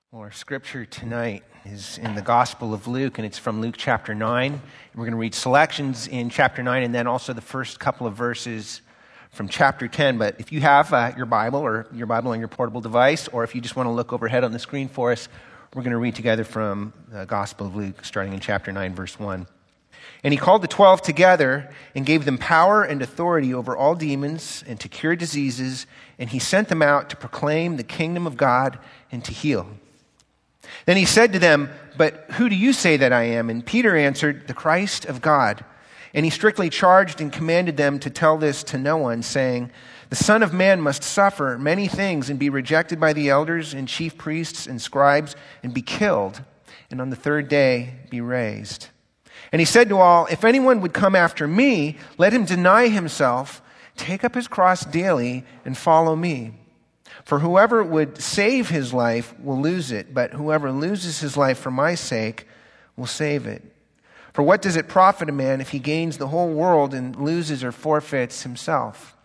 Well, our scripture tonight is in the Gospel of Luke, and it's from Luke chapter 9. We're going to read selections in chapter 9 and then also the first couple of verses from chapter 10. But if you have your Bible on your portable device, or if you just want to look overhead on the screen for us, we're going to read together from the Gospel of Luke, starting in chapter 9, verse 1. And he called the 12 together and gave them power and authority over all demons and to cure diseases, and he sent them out to proclaim the kingdom of God and to heal. Then he said to them, "But who do you say that I am?" And Peter answered, "The Christ of God." And he strictly charged and commanded them to tell this to no one, saying, "The Son of Man must suffer many things and be rejected by the elders and chief priests and scribes and be killed, and on the third day be raised." And he said to all, "If anyone would come after me, let him deny himself, take up his cross daily, and follow me. For whoever would save his life will lose it, but whoever loses his life for my sake will save it. For what does it profit a man if he gains the whole world and loses or forfeits himself?"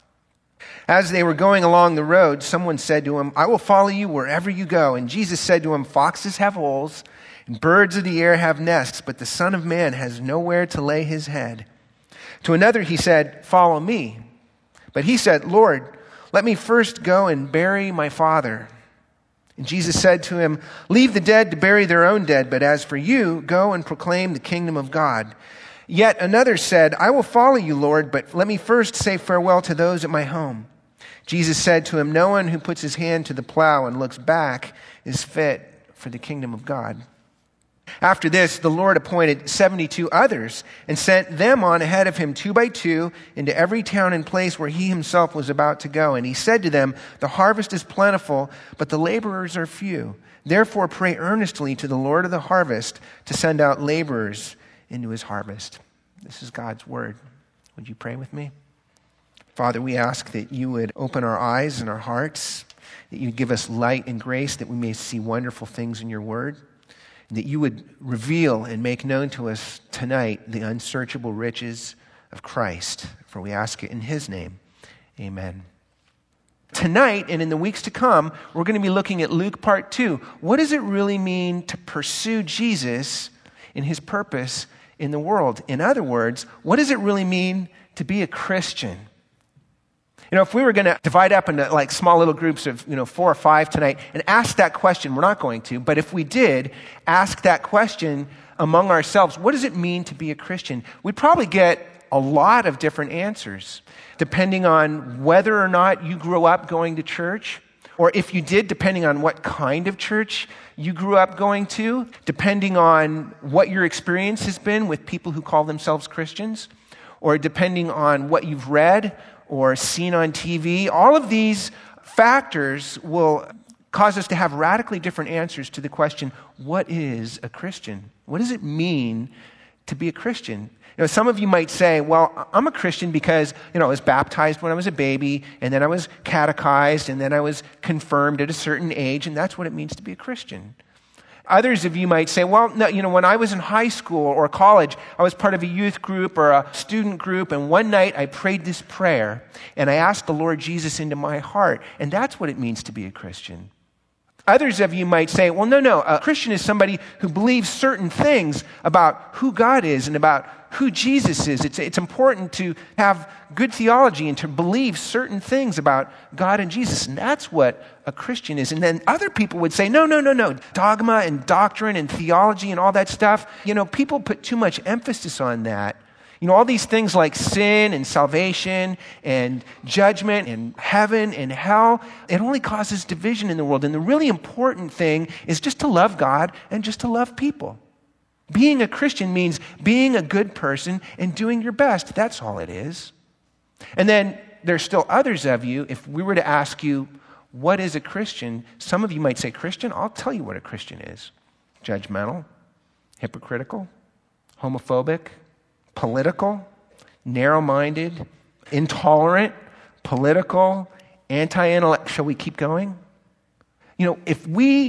As they were going along the road, someone said to him, "I will follow you wherever you go." And Jesus said to him, "Foxes have holes, and birds of the air have nests, but the Son of Man has nowhere to lay his head." To another he said, "Follow me." But he said, "Lord, let me first go and bury my father." And Jesus said to him, "Leave the dead to bury their own dead, but as for you, go and proclaim the kingdom of God." Yet another said, "I will follow you, Lord, but let me first say farewell to those at my home." Jesus said to him, "No one who puts his hand to the plow and looks back is fit for the kingdom of God." After this, the Lord appointed 72 others and sent them on ahead of him 2 by 2 into every town and place where he himself was about to go. And he said to them, "The harvest is plentiful, but the laborers are few. Therefore pray earnestly to the Lord of the harvest to send out laborers into his harvest." This is God's word. Would you pray with me? Father, we ask that you would open our eyes and our hearts, that you would give us light and grace, that we may see wonderful things in your word, that you would reveal and make known to us tonight the unsearchable riches of Christ. For we ask it in his name. Amen. Tonight and in the weeks to come, we're going to be looking at Luke part 2. What does it really mean to pursue Jesus in his purpose in the world? In other words, what does it really mean to be a Christian? You know, if we were going to divide up into like small little groups of, 4 or 5 tonight and ask that question, we're not going to, but if we did ask that question among ourselves, what does it mean to be a Christian? We'd probably get a lot of different answers, depending on whether or not you grew up going to church, or if you did, depending on what kind of church you grew up going to, depending on what your experience has been with people who call themselves Christians, or depending on what you've read or seen on TV. All of these factors will cause us to have radically different answers to the question, what is a Christian? What does it mean to be a Christian? Some of you might say, well, I'm a Christian because, I was baptized when I was a baby, and then I was catechized, and then I was confirmed at a certain age, and that's what it means to be a Christian. Others of you might say, well, no, when I was in high school or college, I was part of a youth group or a student group, and one night I prayed this prayer, and I asked the Lord Jesus into my heart, and that's what it means to be a Christian. Others of you might say, well, no, a Christian is somebody who believes certain things about who God is and about who Jesus is. It's important to have good theology and to believe certain things about God and Jesus, and that's what a Christian is. And then other people would say, no, dogma and doctrine and theology and all that stuff, people put too much emphasis on that. All these things like sin and salvation and judgment and heaven and hell, it only causes division in the world. And the really important thing is just to love God and just to love people. Being a Christian means being a good person and doing your best. That's all it is. And then there's still others of you, if we were to ask you, what is a Christian? Some of you might say, Christian? I'll tell you what a Christian is. Judgmental, hypocritical, homophobic, political, narrow-minded, intolerant, political, anti-intellect. Shall we keep going? If we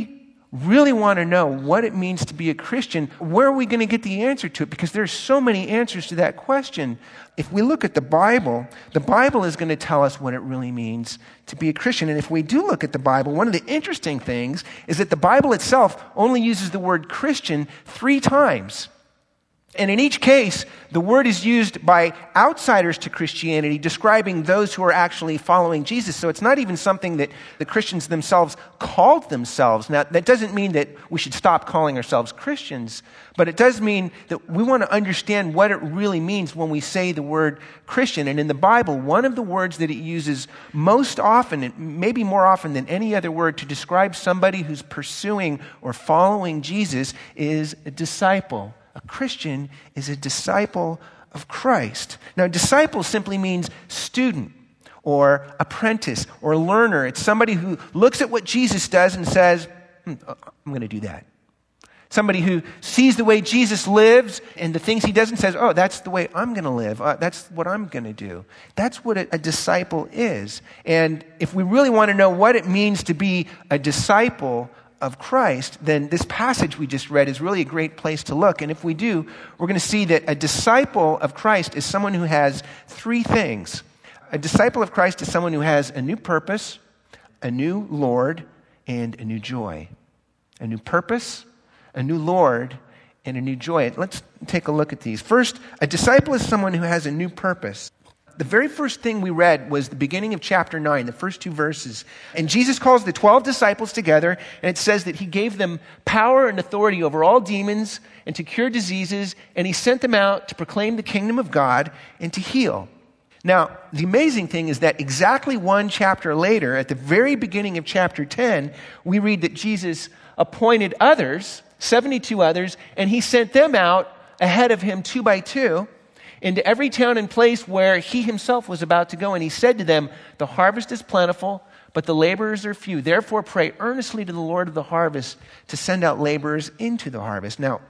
really want to know what it means to be a Christian, where are we going to get the answer to it? Because there's so many answers to that question. If we look at the Bible is going to tell us what it really means to be a Christian. And if we do look at the Bible, one of the interesting things is that the Bible itself only uses the word Christian 3 times. And in each case, the word is used by outsiders to Christianity, describing those who are actually following Jesus. So it's not even something that the Christians themselves called themselves. Now, that doesn't mean that we should stop calling ourselves Christians, but it does mean that we want to understand what it really means when we say the word Christian. And in the Bible, one of the words that it uses most often, and maybe more often than any other word, to describe somebody who's pursuing or following Jesus is a disciple. A Christian is a disciple of Christ. Now, disciple simply means student or apprentice or learner. It's somebody who looks at what Jesus does and says, I'm going to do that. Somebody who sees the way Jesus lives and the things he does and says, oh, that's the way I'm going to live. That's what I'm going to do. That's what a disciple is. And if we really want to know what it means to be a disciple of Christ, then this passage we just read is really a great place to look. And if we do, we're going to see that a disciple of Christ is someone who has 3 things. A disciple of Christ is someone who has a new purpose, a new Lord, and a new joy. A new purpose, a new Lord, and a new joy. Let's take a look at these. First, a disciple is someone who has a new purpose. The very first thing we read was the beginning of chapter 9, the first 2 verses. And Jesus calls the 12 disciples together, and it says that he gave them power and authority over all demons and to cure diseases, and he sent them out to proclaim the kingdom of God and to heal. Now, the amazing thing is that exactly 1 chapter later, at the very beginning of chapter 10, we read that Jesus appointed others, 72 others, and he sent them out ahead of him 2 by 2, into every town and place where he himself was about to go. And he said to them, the harvest is plentiful, but the laborers are few. Therefore, pray earnestly to the Lord of the harvest to send out laborers into the harvest. Now,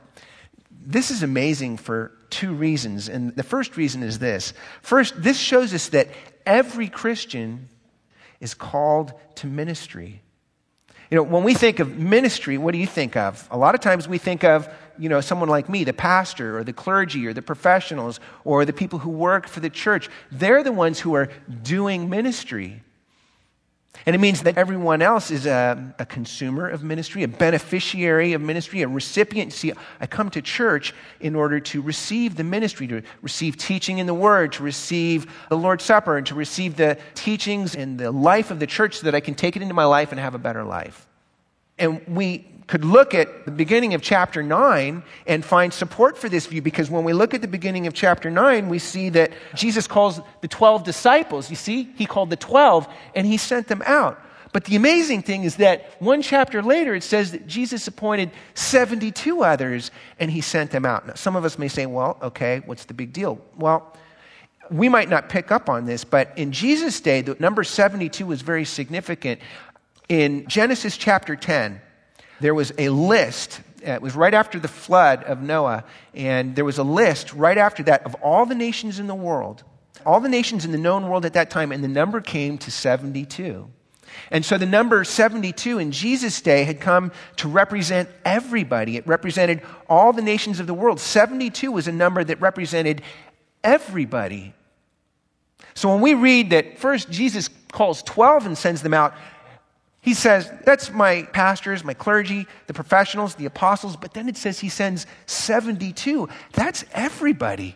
this is amazing for 2 reasons. And the first reason is this. First, this shows us that every Christian is called to ministry. You know, when we think of ministry, what do you think of? A lot of times we think of, someone like me, the pastor or the clergy or the professionals or the people who work for the church. They're the ones who are doing ministry. And it means that everyone else is a consumer of ministry, a beneficiary of ministry, a recipient. See, I come to church in order to receive the ministry, to receive teaching in the Word, to receive the Lord's Supper, and to receive the teachings and the life of the church so that I can take it into my life and have a better life. And we could look at the beginning of chapter 9 and find support for this view, because when we look at the beginning of chapter 9, we see that Jesus calls the 12 disciples. You see, he called the 12 and he sent them out. But the amazing thing is that 1 chapter later, it says that Jesus appointed 72 others and he sent them out. Now, some of us may say, well, okay, what's the big deal? Well, we might not pick up on this, but in Jesus' day, the number 72 was very significant. In Genesis chapter 10, there was a list. It was right after the flood of Noah, and there was a list right after that of all the nations in the world, all the nations in the known world at that time, and the number came to 72. And so the number 72 in Jesus' day had come to represent everybody. It represented all the nations of the world. 72 was a number that represented everybody. So when we read that first Jesus calls 12 and sends them out, he says, that's my pastors, my clergy, the professionals, the apostles, but then it says he sends 72. That's everybody.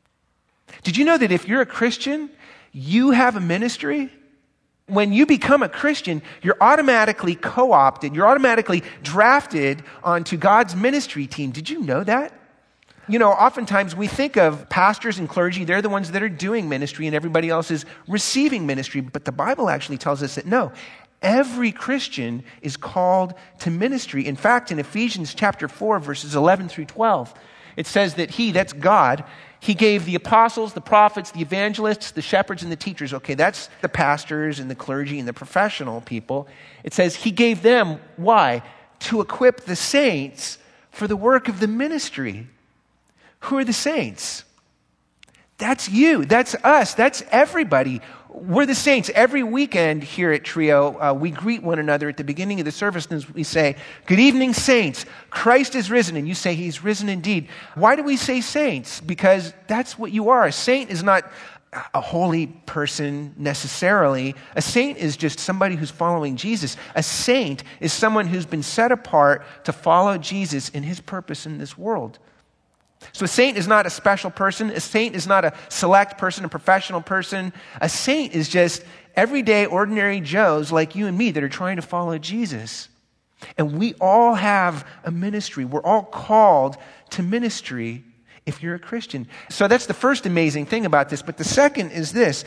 Did you know that if you're a Christian, you have a ministry? When you become a Christian, you're automatically co-opted, you're automatically drafted onto God's ministry team. Did you know that? Oftentimes we think of pastors and clergy, they're the ones that are doing ministry and everybody else is receiving ministry. But the Bible actually tells us that no, every Christian is called to ministry. In fact, in Ephesians chapter 4, verses 11 through 12, it says that that's God, he gave the apostles, the prophets, the evangelists, the shepherds, and the teachers. Okay, that's the pastors and the clergy and the professional people. It says he gave them, why? To equip the saints for the work of the ministry. Who are the saints? That's you. That's us. That's everybody. We're the saints. Every weekend here at Trio, we greet one another at the beginning of the service and we say, "Good evening, saints. Christ is risen." And you say, "He's risen indeed." Why do we say saints? Because that's what you are. A saint is not a holy person necessarily. A saint is just somebody who's following Jesus. A saint is someone who's been set apart to follow Jesus in his purpose in this world. So a saint is not a special person. A saint is not a select person, a professional person. A saint is just everyday, ordinary Joes like you and me that are trying to follow Jesus. And we all have a ministry. We're all called to ministry if you're a Christian. So that's the first amazing thing about this. But the second is this.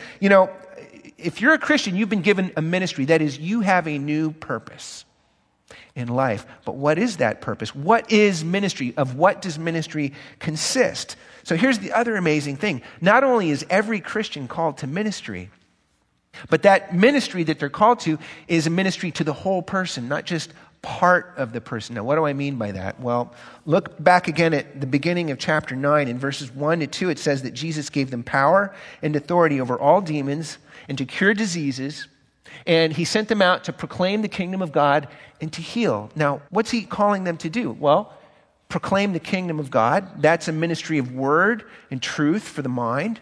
If you're a Christian, you've been given a ministry. That is, you have a new purpose in life. But what is that purpose? What is ministry? Of what does ministry consist? So here's the other amazing thing. Not only is every Christian called to ministry, but that ministry that they're called to is a ministry to the whole person, not just part of the person. Now, what do I mean by that? Well, look back again at the beginning of chapter 9. In verses 1 to 2, it says that Jesus gave them power and authority over all demons and to cure diseases. And he sent them out to proclaim the kingdom of God and to heal. Now, what's he calling them to do? Well, proclaim the kingdom of God. That's a ministry of word and truth for the mind.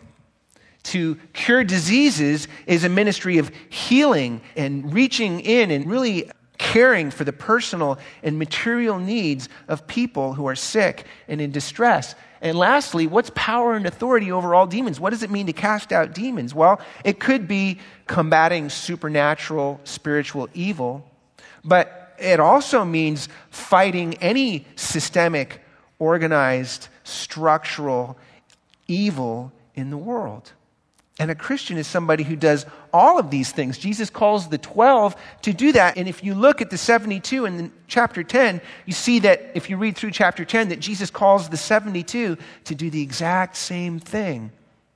To cure diseases is a ministry of healing and reaching in and really caring for the personal and material needs of people who are sick and in distress. And lastly, what's power and authority over all demons? What does it mean to cast out demons? Well, it could be combating supernatural, spiritual evil, but it also means fighting any systemic, organized, structural evil in the world. And a Christian is somebody who does all of these things. Jesus calls the 12 to do that. And if you look at the 72 in chapter 10, you see that if you read through chapter 10, that Jesus calls the 72 to do the exact same thing.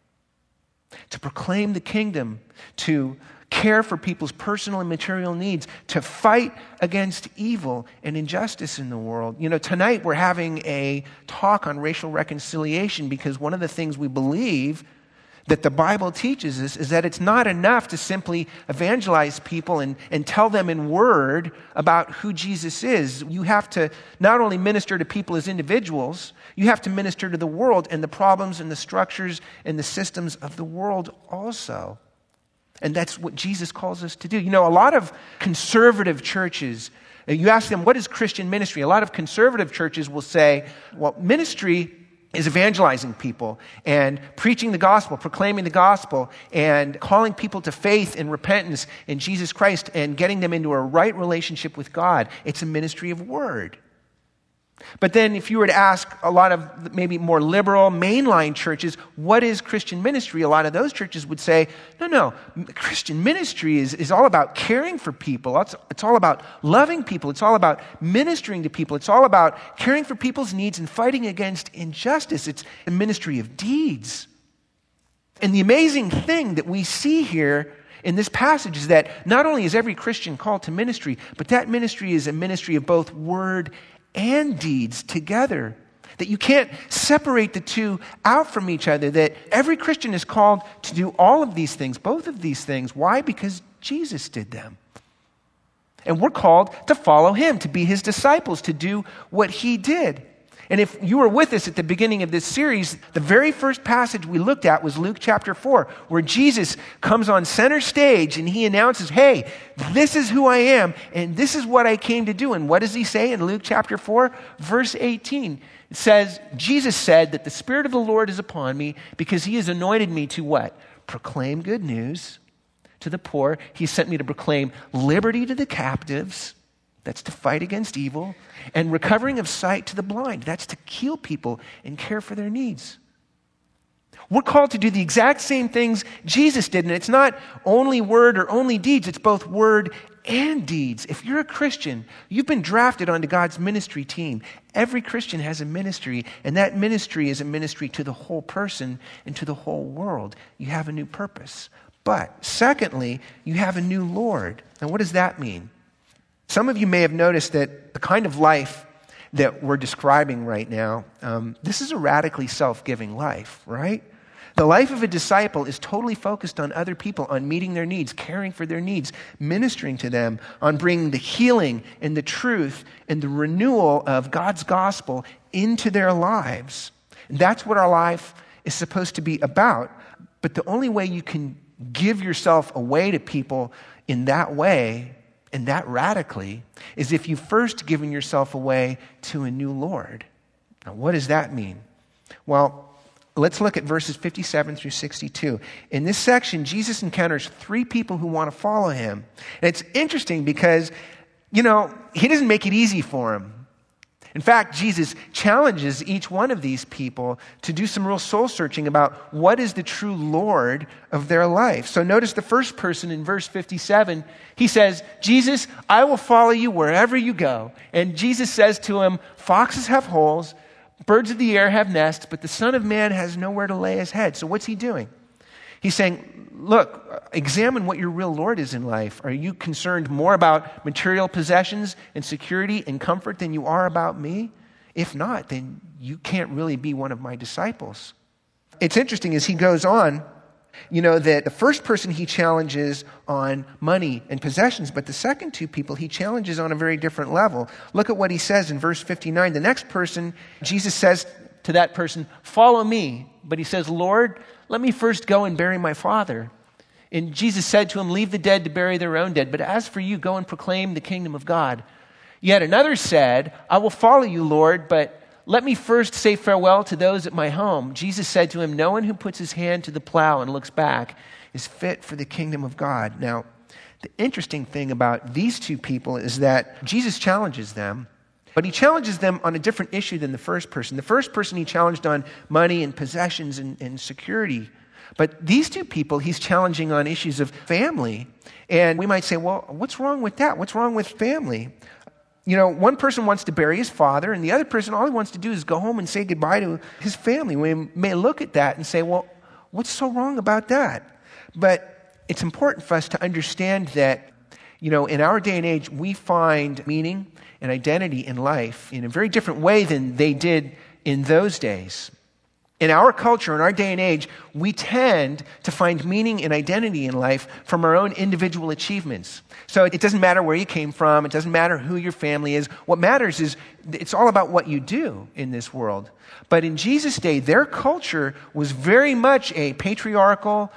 To proclaim the kingdom, to care for people's personal and material needs, to fight against evil and injustice in the world. Tonight we're having a talk on racial reconciliation because one of the things we believe that the Bible teaches us is that it's not enough to simply evangelize people and tell them in word about who Jesus is. You have to not only minister to people as individuals, you have to minister to the world and the problems and the structures and the systems of the world also. And that's what Jesus calls us to do. A lot of conservative churches, you ask them, what is Christian ministry? A lot of conservative churches will say, well, ministry is evangelizing people and preaching the gospel, proclaiming the gospel, and calling people to faith and repentance in Jesus Christ and getting them into a right relationship with God. It's a ministry of word. But then if you were to ask a lot of maybe more liberal mainline churches, what is Christian ministry? A lot of those churches would say, no, Christian ministry is all about caring for people. It's all about loving people. It's all about ministering to people. It's all about caring for people's needs and fighting against injustice. It's a ministry of deeds. And the amazing thing that we see here in this passage is that not only is every Christian called to ministry, but that ministry is a ministry of both word and deeds together. That you can't separate the two out from each other. That every Christian is called to do all of these things, both of these things. Why? Because Jesus did them. And we're called to follow him, to be his disciples, to do what he did. And if you were with us at the beginning of this series, the very first passage we looked at was Luke chapter 4, where Jesus comes on center stage and he announces, hey, this is who I am and this is what I came to do. And what does he say in Luke chapter 4, verse 18? It says, Jesus said that the Spirit of the Lord is upon me because he has anointed me to what? Proclaim good news to the poor. He sent me to proclaim liberty to the captives. That's to fight against evil. And recovering of sight to the blind. That's to heal people and care for their needs. We're called to do the exact same things Jesus did. And it's not only word or only deeds. It's both word and deeds. If you're a Christian, you've been drafted onto God's ministry team. Every Christian has a ministry. And that ministry is a ministry to the whole person and to the whole world. You have a new purpose. But secondly, you have a new Lord. Now what does that mean? Some of you may have noticed that the kind of life that we're describing right now, this is a radically self-giving life, right? The life of a disciple is totally focused on other people, on meeting their needs, caring for their needs, ministering to them, on bringing the healing and the truth and the renewal of God's gospel into their lives. And that's what our life is supposed to be about. But the only way you can give yourself away to people in that way and that radically is if you've first given yourself away to a new Lord. Now, what does that mean? Well, let's look at verses 57 through 62. In this section, Jesus encounters three people who want to follow him. And it's interesting because, he doesn't make it easy for them. In fact, Jesus challenges each one of these people to do some real soul searching about what is the true Lord of their life. So notice the first person in verse 57. He says, Jesus, I will follow you wherever you go. And Jesus says to him, foxes have holes, birds of the air have nests, but the Son of Man has nowhere to lay his head. So what's he doing? He's saying, look, examine what your real Lord is in life. Are you concerned more about material possessions and security and comfort than you are about me? If not, then you can't really be one of my disciples. It's interesting as he goes on, that the first person he challenges on money and possessions, but the second two people he challenges on a very different level. Look at what he says in verse 59. The next person, Jesus says to that person, follow me. But he says, Lord, let me first go and bury my father. And Jesus said to him, leave the dead to bury their own dead. But as for you, go and proclaim the kingdom of God. Yet another said, I will follow you, Lord, but let me first say farewell to those at my home. Jesus said to him, no one who puts his hand to the plow and looks back is fit for the kingdom of God. Now, the interesting thing about these two people is that Jesus challenges them, but he challenges them on a different issue than the first person. The first person he challenged on money and possessions and security. But these two people he's challenging on issues of family. And we might say, well, what's wrong with that? What's wrong with family? One person wants to bury his father, and the other person, all he wants to do is go home and say goodbye to his family. We may look at that and say, well, what's so wrong about that? But it's important for us to understand that, in our day and age, we find meaning and identity in life in a very different way than they did in those days. In our culture, in our day and age, we tend to find meaning and identity in life from our own individual achievements. So it doesn't matter where you came from. It doesn't matter who your family is. What matters is it's all about what you do in this world. But in Jesus' day, their culture was very much a patriarchal,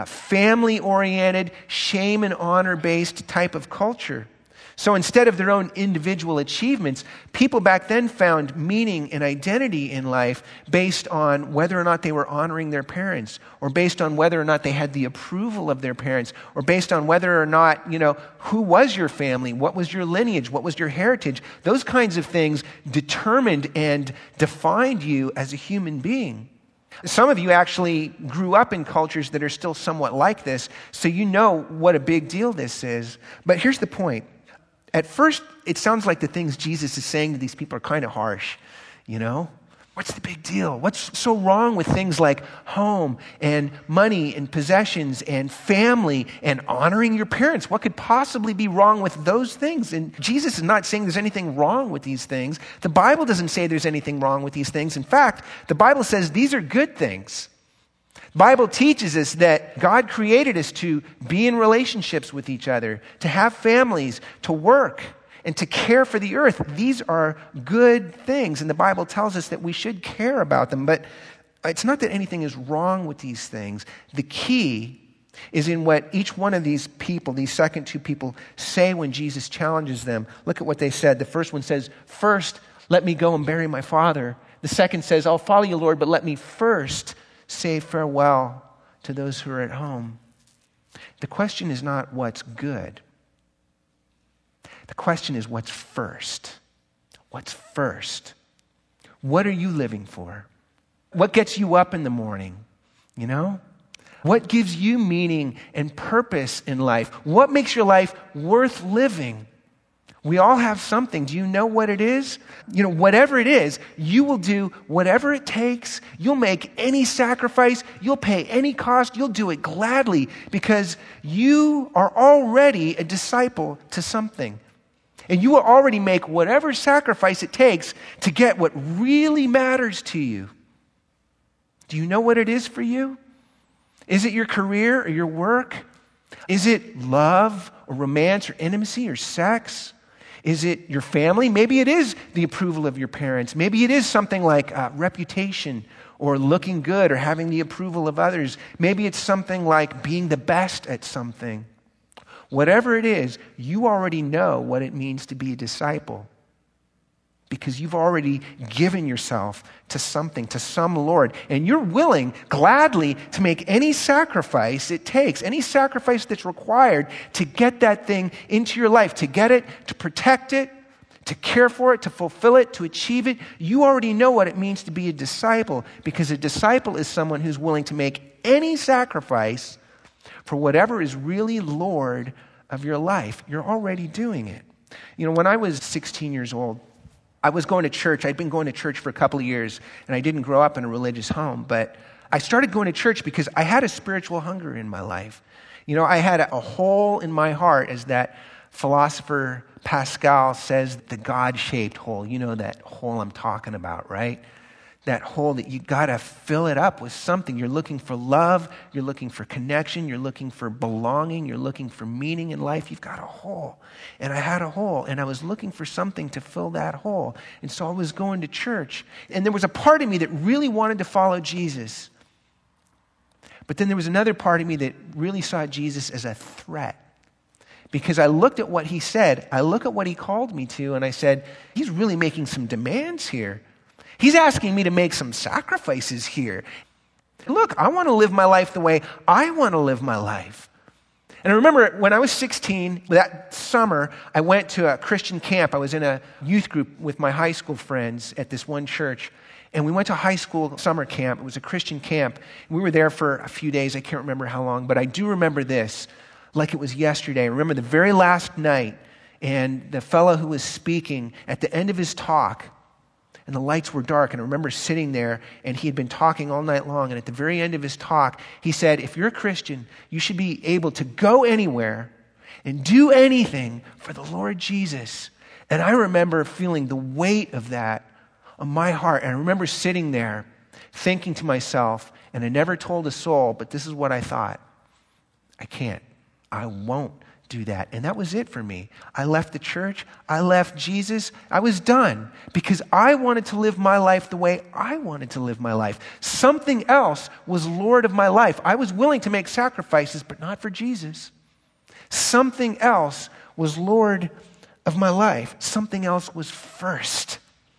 family-oriented, shame and honor-based type of culture. So instead of their own individual achievements, people back then found meaning and identity in life based on whether or not they were honoring their parents, or based on whether or not they had the approval of their parents, or based on whether or not, who was your family, what was your lineage, what was your heritage. Those kinds of things determined and defined you as a human being. Some of you actually grew up in cultures that are still somewhat like this, so you know what a big deal this is. But here's the point. At first, it sounds like the things Jesus is saying to these people are kind of harsh, What's the big deal? What's so wrong with things like home and money and possessions and family and honoring your parents? What could possibly be wrong with those things? And Jesus is not saying there's anything wrong with these things. The Bible doesn't say there's anything wrong with these things. In fact, the Bible says these are good things. The Bible teaches us that God created us to be in relationships with each other, to have families, to work, and to care for the earth. These are good things, and the Bible tells us that we should care about them. But it's not that anything is wrong with these things. The key is in what each one of these people, these second two people, say when Jesus challenges them. Look at what they said. The first one says, first, let me go and bury my father. The second says, I'll follow you, Lord, but let me first say farewell to those who are at home. The question is not what's good. The question is what's first. What's first? What are you living for? What gets you up in the morning? What gives you meaning and purpose in life? What makes your life worth living? We all have something. Do you know what it is? Whatever it is, you will do whatever it takes. You'll make any sacrifice. You'll pay any cost. You'll do it gladly because you are already a disciple to something. And you will already make whatever sacrifice it takes to get what really matters to you. Do you know what it is for you? Is it your career or your work? Is it love or romance or intimacy or sex? Is it your family? Maybe it is the approval of your parents. Maybe it is something like reputation or looking good or having the approval of others. Maybe it's something like being the best at something. Whatever it is, you already know what it means to be a disciple because you've already given yourself to something, to some Lord. And you're willing gladly to make any sacrifice it takes, any sacrifice that's required to get that thing into your life, to get it, to protect it, to care for it, to fulfill it, to achieve it. You already know what it means to be a disciple because a disciple is someone who's willing to make any sacrifice for whatever is really Lord of your life. You're already doing it. You know, when I was 16 years old, I was going to church. I'd been going to church for a couple of years, and I didn't grow up in a religious home, but I started going to church because I had a spiritual hunger in my life. You know, I had a hole in my heart, as that philosopher Pascal says, the God-shaped hole. You know that hole I'm talking about, right? That hole that you got to fill it up with something. You're looking for love. You're looking for connection. You're looking for belonging. You're looking for meaning in life. You've got a hole. And I had a hole, and I was looking for something to fill that hole. And so I was going to church. And there was a part of me that really wanted to follow Jesus. But then there was another part of me that really saw Jesus as a threat. Because I looked at what he said. I looked at what he called me to, and I said, he's really making some demands here. He's asking me to make some sacrifices here. Look, I want to live my life the way I want to live my life. And I remember when I was 16, that summer, I went to a Christian camp. I was in a youth group with my high school friends at this one church. And we went to high school summer camp. It was a Christian camp. We were there for a few days. I can't remember how long, but I do remember this like it was yesterday. I remember the very last night, and the fellow who was speaking at the end of his talk, and the lights were dark, and I remember sitting there, and he had been talking all night long, and at the very end of his talk, he said, if you're a Christian, you should be able to go anywhere and do anything for the Lord Jesus. And I remember feeling the weight of that on my heart, and I remember sitting there thinking to myself, and I never told a soul, but this is what I thought: I can't, I won't do that. And that was it for me. I left the church. I left Jesus. I was done because I wanted to live my life the way I wanted to live my life. Something else was Lord of my life. I was willing to make sacrifices, but not for Jesus. Something else was Lord of my life. Something else was first.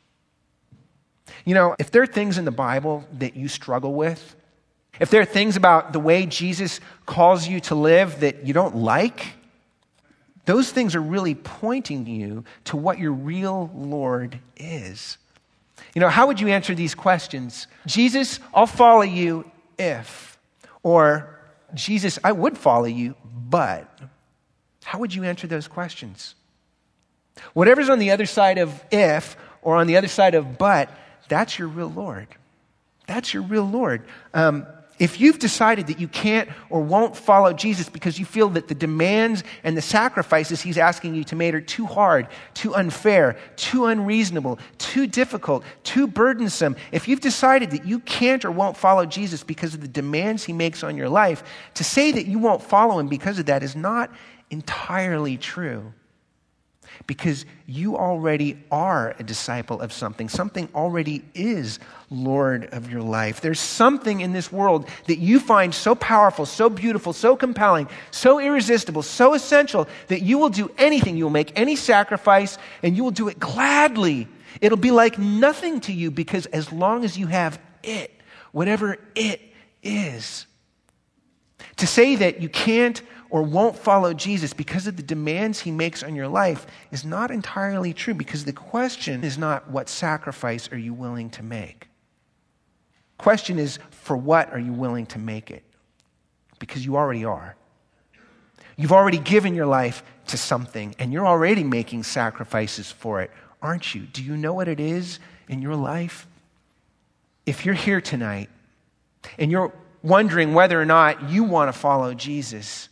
You know, if there are things in the Bible that you struggle with, if there are things about the way Jesus calls you to live that you don't like, those things are really pointing you to what your real Lord is. You know, how would you answer these questions? Jesus, I'll follow you if. Or, Jesus, I would follow you, but. How would you answer those questions? Whatever's on the other side of if or on the other side of but, that's your real Lord. That's your real Lord. If you've decided that you can't or won't follow Jesus because you feel that the demands and the sacrifices he's asking you to make are too hard, too unfair, too unreasonable, too difficult, too burdensome, if you've decided that you can't or won't follow Jesus because of the demands he makes on your life, to say that you won't follow him because of that is not entirely true. Because you already are a disciple of something. Something already is Lord of your life. There's something in this world that you find so powerful, so beautiful, so compelling, so irresistible, so essential that you will do anything. You will make any sacrifice and you will do it gladly. It'll be like nothing to you because as long as you have it, whatever it is. To say that you can't or won't follow Jesus because of the demands he makes on your life is not entirely true, because the question is not what sacrifice are you willing to make. The question is, for what are you willing to make it? Because you already are. You've already given your life to something, and you're already making sacrifices for it, aren't you? Do you know what it is in your life? If you're here tonight and you're wondering whether or not you want to follow Jesus,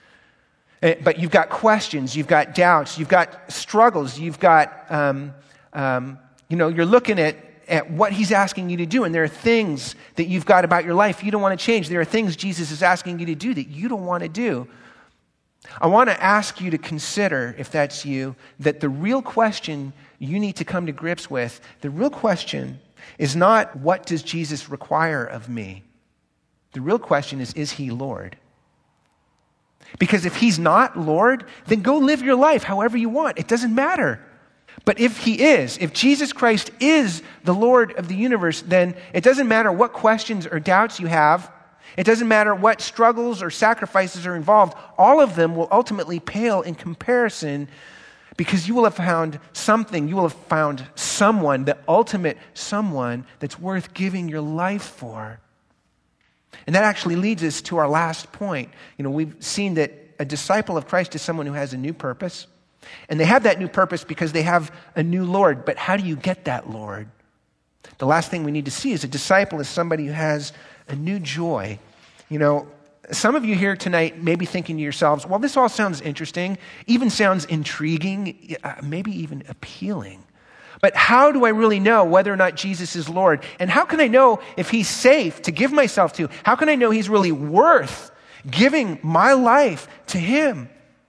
but you've got questions, you've got doubts, you've got struggles, you've got, you're looking at at what he's asking you to do. And there are things that you've got about your life you don't want to change. There are things Jesus is asking you to do that you don't want to do. I want to ask you to consider, if that's you, that the real question you need to come to grips with, the real question is not, what does Jesus require of me? The real question is he Lord? Because if he's not Lord, then go live your life however you want. It doesn't matter. But if he is, if Jesus Christ is the Lord of the universe, then it doesn't matter what questions or doubts you have. It doesn't matter what struggles or sacrifices are involved. All of them will ultimately pale in comparison, because you will have found something, you will have found someone, the ultimate someone that's worth giving your life for. And that actually leads us to our last point. We've seen that a disciple of Christ is someone who has a new purpose. And they have that new purpose because they have a new Lord. But how do you get that Lord? The last thing we need to see is a disciple is somebody who has a new joy. Some of you here tonight may be thinking to yourselves, well, this all sounds interesting, even sounds intriguing, maybe even appealing. But how do I really know whether or not Jesus is Lord? And how can I know if he's safe to give myself to? How can I know he's really worth giving my life to him?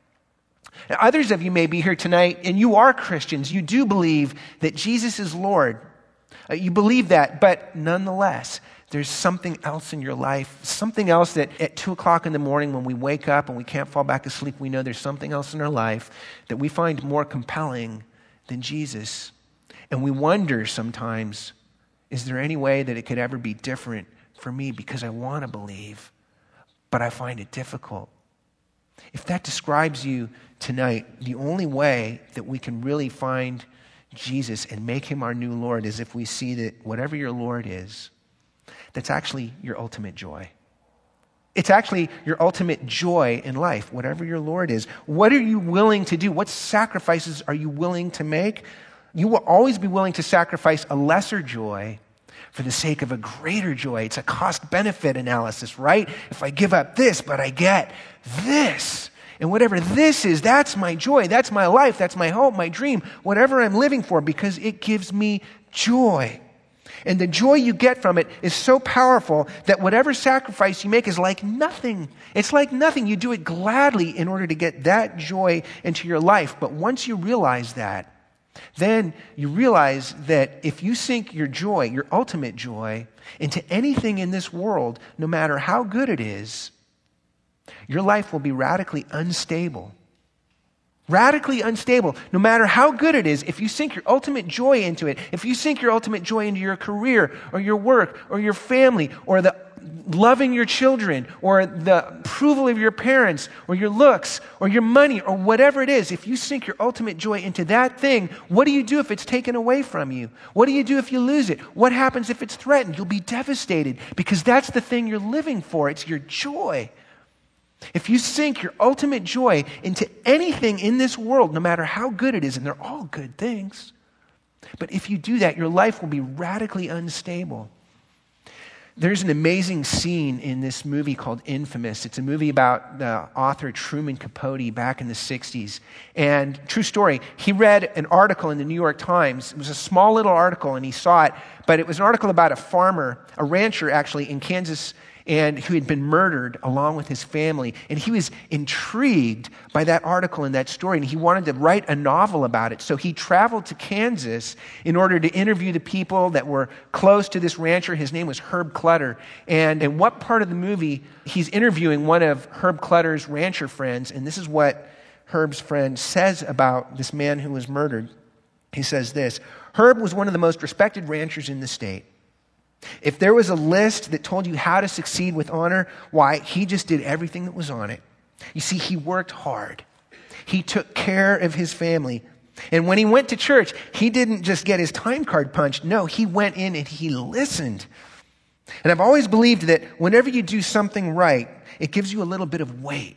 Now, others of you may be here tonight, and you are Christians. You do believe that Jesus is Lord. You believe that, but nonetheless, there's something else in your life, something else that at 2 o'clock in the morning when we wake up and we can't fall back asleep, we know there's something else in our life that we find more compelling than Jesus. And we wonder sometimes, is there any way that it could ever be different for me? Because I want to believe, but I find it difficult. If that describes you tonight, the only way that we can really find Jesus and make him our new Lord is if we see that whatever your Lord is, that's actually your ultimate joy. It's actually your ultimate joy in life, whatever your Lord is. What are you willing to do? What sacrifices are you willing to make? You will always be willing to sacrifice a lesser joy for the sake of a greater joy. It's a cost-benefit analysis, right? If I give up this, but I get this, and whatever this is, that's my joy, that's my life, that's my hope, my dream, whatever I'm living for, because it gives me joy. And the joy you get from it is so powerful that whatever sacrifice you make is like nothing. It's like nothing. You do it gladly in order to get that joy into your life. But once you realize that, then you realize that if you sink your joy, your ultimate joy, into anything in this world, no matter how good it is, your life will be radically unstable. Radically unstable. No matter how good it is, if you sink your ultimate joy into it, if you sink your ultimate joy into your career or your work or your family or the loving your children or the approval of your parents or your looks or your money or whatever it is, if you sink your ultimate joy into that thing, what do you do if it's taken away from you? What do you do if you lose it? What happens if it's threatened? You'll be devastated because that's the thing you're living for. It's your joy. If you sink your ultimate joy into anything in this world, no matter how good it is, and they're all good things, but if you do that, your life will be radically unstable. There's an amazing scene in this movie called Infamous. It's a movie about the author Truman Capote back in the 60s. And true story, he read an article in the New York Times. It was a small little article, and he saw it, but it was an article about a farmer, a rancher actually, in Kansas, and who had been murdered along with his family. And he was intrigued by that article and that story, and he wanted to write a novel about it. So he traveled to Kansas in order to interview the people that were close to this rancher. His name was Herb Clutter. And in what part of the movie, he's interviewing one of Herb Clutter's rancher friends, and this is what Herb's friend says about this man who was murdered. He says this: Herb was one of the most respected ranchers in the state. If there was a list that told you how to succeed with honor, why, he just did everything that was on it. You see, he worked hard. He took care of his family. And when he went to church, he didn't just get his time card punched. No, he went in and he listened. And I've always believed that whenever you do something right, it gives you a little bit of weight.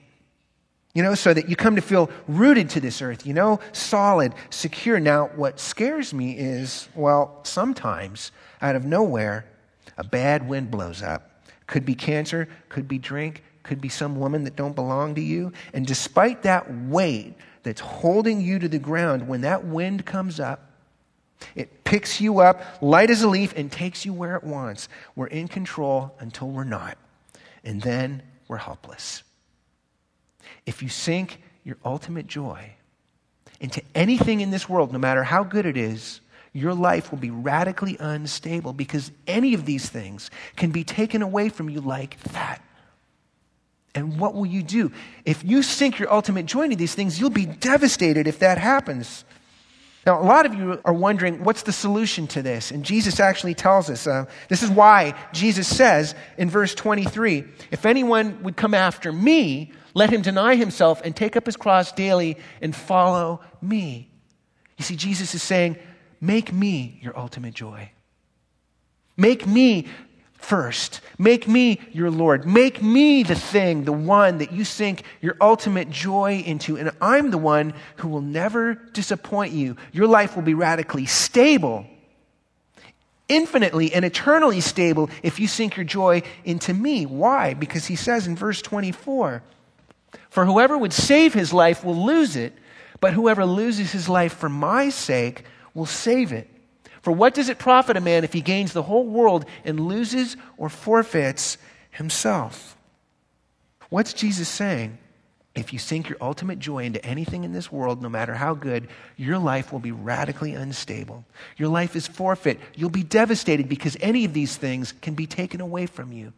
So that you come to feel rooted to this earth, solid, secure. Now, what scares me is, sometimes out of nowhere, a bad wind blows up. Could be cancer, could be drink, could be some woman that don't belong to you. And despite that weight that's holding you to the ground, when that wind comes up, It picks you up light as a leaf and takes you where it wants. We're in control until we're not. And then we're helpless. If you sink your ultimate joy into anything in this world, no matter how good it is, your life will be radically unstable because any of these things can be taken away from you like that. And what will you do? If you sink your ultimate joy into these things, you'll be devastated if that happens. Now, a lot of you are wondering, what's the solution to this? And Jesus actually tells us. This is why Jesus says in verse 23, if anyone would come after me, let him deny himself and take up his cross daily and follow me. You see, Jesus is saying, make me your ultimate joy. Make me first. Make me your Lord. Make me the thing, the one that you sink your ultimate joy into. And I'm the one who will never disappoint you. Your life will be radically stable, infinitely and eternally stable if you sink your joy into me. Why? Because he says in verse 24, for whoever would save his life will lose it, but whoever loses his life for my sake will save it. For what does it profit a man if he gains the whole world and loses or forfeits himself? What's Jesus saying? If you sink your ultimate joy into anything in this world, no matter how good, your life will be radically unstable. Your life is forfeit. You'll be devastated because any of these things can be taken away from you.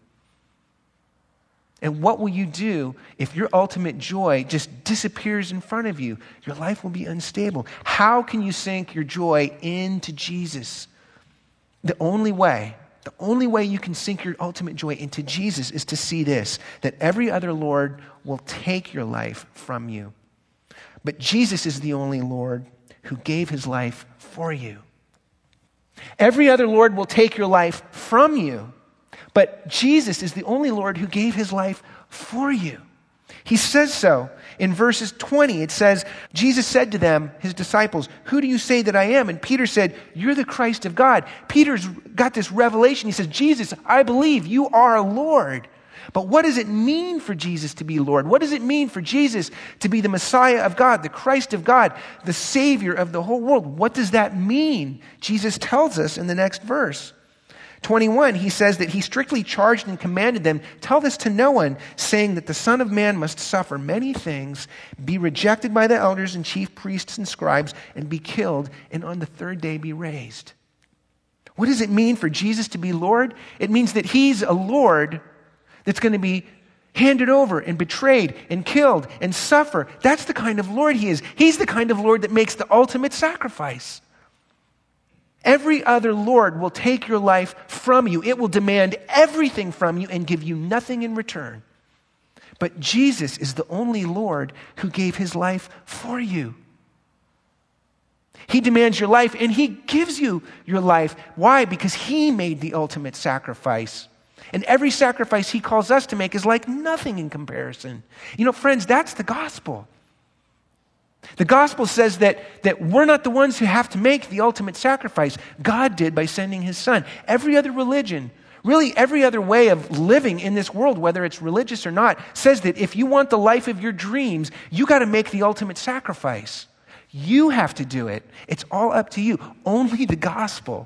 And what will you do if your ultimate joy just disappears in front of you? Your life will be unstable. How can you sink your joy into Jesus? The only way you can sink your ultimate joy into Jesus is to see this, that every other Lord will take your life from you. But Jesus is the only Lord who gave his life for you. Every other Lord will take your life from you. But Jesus is the only Lord who gave his life for you. He says so in verses 20. It says, Jesus said to them, his disciples, who do you say that I am? And Peter said, you're the Christ of God. Peter's got this revelation. He says, Jesus, I believe you are Lord. But what does it mean for Jesus to be Lord? What does it mean for Jesus to be the Messiah of God, the Christ of God, the Savior of the whole world? What does that mean? Jesus tells us in the next verse. 21, he says that he strictly charged and commanded them, tell this to no one, saying that the Son of Man must suffer many things, be rejected by the elders and chief priests and scribes, and be killed, and on the third day be raised. What does it mean for Jesus to be Lord? It means that he's a Lord that's going to be handed over and betrayed and killed and suffer. That's the kind of Lord he is. He's the kind of Lord that makes the ultimate sacrifice. Every other Lord will take your life from you. It will demand everything from you and give you nothing in return. But Jesus is the only Lord who gave his life for you. He demands your life and he gives you your life. Why? Because he made the ultimate sacrifice. And every sacrifice he calls us to make is like nothing in comparison. You know, friends, that's the gospel. The gospel says that we're not the ones who have to make the ultimate sacrifice. God did by sending his son. Every other religion, really every other way of living in this world, whether it's religious or not, says that if you want the life of your dreams, you got to make the ultimate sacrifice. You have to do it. It's all up to you. Only the gospel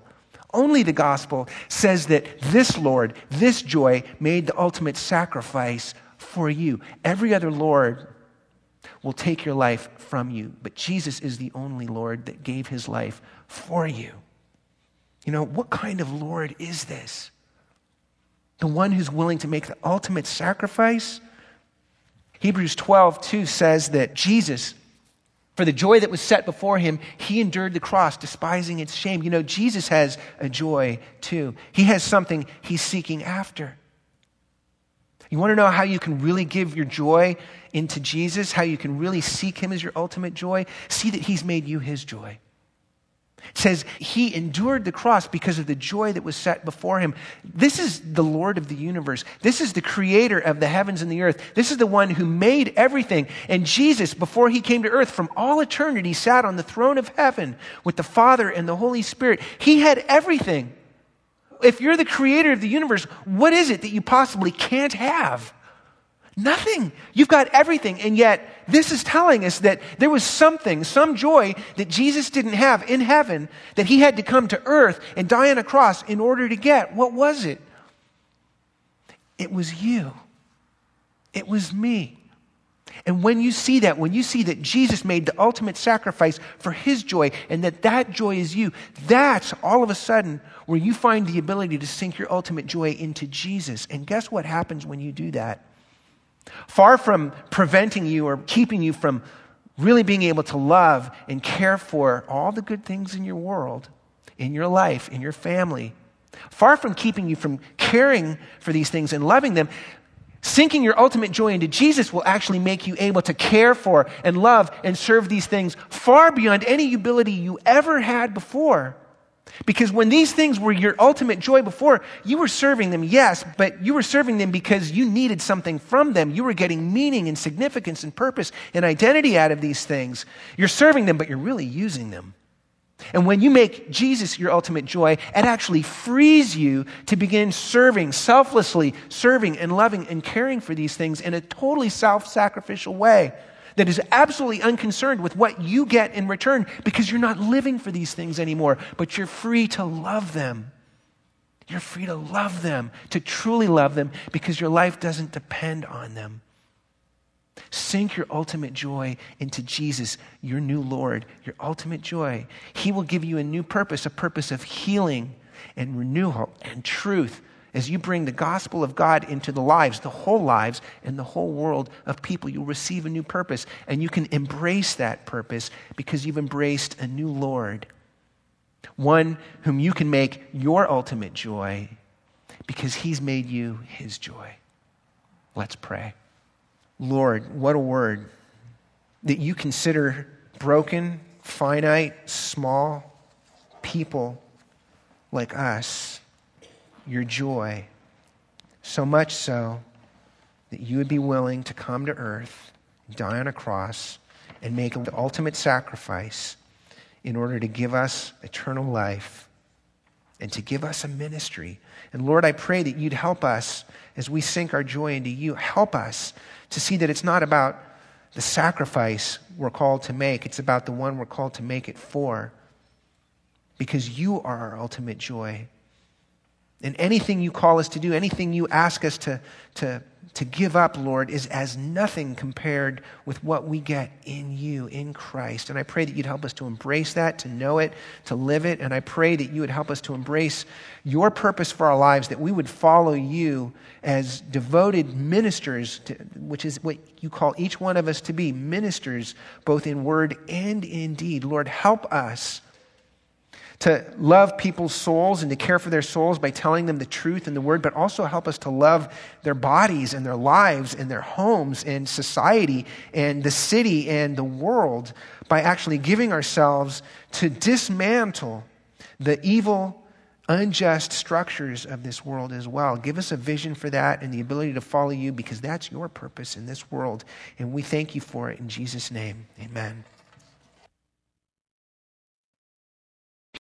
says that this Lord, this joy, made the ultimate sacrifice for you. Every other Lord will take your life from you. But Jesus is the only Lord that gave his life for you. You know, what kind of Lord is this? The one who's willing to make the ultimate sacrifice? Hebrews 12:2 says that Jesus, for the joy that was set before him, he endured the cross, despising its shame. You know, Jesus has a joy too. He has something he's seeking after. You want to know how you can really give your joy into Jesus, how you can really seek him as your ultimate joy? See that he's made you his joy. It says he endured the cross because of the joy that was set before him. This is the Lord of the universe. This is the creator of the heavens and the earth. This is the one who made everything. And Jesus, before he came to earth, from all eternity, sat on the throne of heaven with the Father and the Holy Spirit. He had everything. If you're the creator of the universe, what is it that you possibly can't have? Nothing. You've got everything. And yet, this is telling us that there was something, some joy that Jesus didn't have in heaven that he had to come to earth and die on a cross in order to get. What was it? It was you. It was me. And when you see that Jesus made the ultimate sacrifice for his joy and that joy is you, that's all of a sudden where you find the ability to sink your ultimate joy into Jesus. And guess what happens when you do that? Far from preventing you or keeping you from really being able to love and care for all the good things in your world, in your life, in your family, far from keeping you from caring for these things and loving them, sinking your ultimate joy into Jesus will actually make you able to care for and love and serve these things far beyond any ability you ever had before. Because when these things were your ultimate joy before, you were serving them, yes, but you were serving them because you needed something from them. You were getting meaning and significance and purpose and identity out of these things. You're serving them, but you're really using them. And when you make Jesus your ultimate joy, it actually frees you to begin serving, selflessly serving and loving and caring for these things in a totally self-sacrificial way that is absolutely unconcerned with what you get in return because you're not living for these things anymore, but you're free to love them. You're free to love them, to truly love them because your life doesn't depend on them. Sink your ultimate joy into Jesus, your new Lord, your ultimate joy. He will give you a new purpose, a purpose of healing and renewal and truth as you bring the gospel of God into the lives, the whole lives and the whole world of people. You'll receive a new purpose and you can embrace that purpose because you've embraced a new Lord, one whom you can make your ultimate joy because he's made you his joy. Let's pray. Lord, what a word that you consider broken, finite, small people like us your joy, so much so that you would be willing to come to earth, die on a cross, and make the ultimate sacrifice in order to give us eternal life and to give us a ministry. And Lord, I pray that you'd help us as we sink our joy into you. Help us to see that it's not about the sacrifice we're called to make. It's about the one we're called to make it for. Because you are our ultimate joy. And anything you call us to do, anything you ask us to give up, Lord, is as nothing compared with what we get in you, in Christ. And I pray that you'd help us to embrace that, to know it, to live it. And I pray that you would help us to embrace your purpose for our lives, that we would follow you as devoted ministers, which is what you call each one of us to be, ministers, both in word and in deed. Lord, help us to love people's souls and to care for their souls by telling them the truth and the word, but also help us to love their bodies and their lives and their homes and society and the city and the world by actually giving ourselves to dismantle the evil, unjust structures of this world as well. Give us a vision for that and the ability to follow you because that's your purpose in this world. And we thank you for it in Jesus' name. Amen.